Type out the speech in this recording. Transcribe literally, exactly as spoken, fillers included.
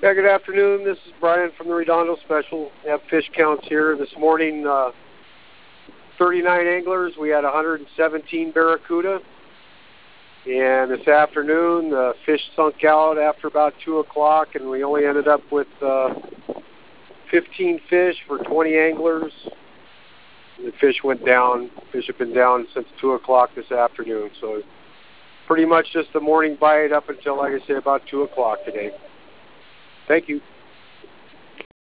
Yeah, good afternoon. This is Brian from the Redondo Special. We have fish counts here. This morning, uh, thirty-nine anglers. We had one hundred seventeen barracuda. And this afternoon, the fish sunk out after about two o'clock, and we only ended up with uh, fifteen fish for twenty anglers. The fish went down. Fish have been down since two o'clock this afternoon. So pretty much just the morning bite up until, like I say, about two o'clock today. Thank you.